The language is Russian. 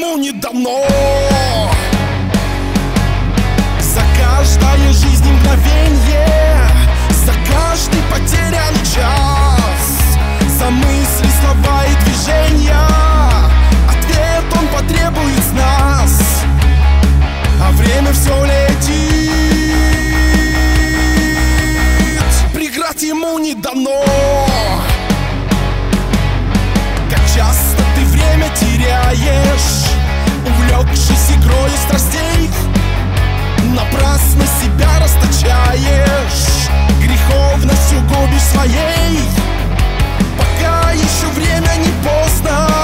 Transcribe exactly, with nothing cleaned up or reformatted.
ему не дано. За каждое жизни мгновенье, за каждый потерянный час, за мысли, слова и движения ответ он потребует с нас. А время все летит, преград ему не дано. Как часто ты время теряешь, увлекшись игрою страстей, напрасно себя расточаешь, греховностью губишь своей. Пока еще время не поздно,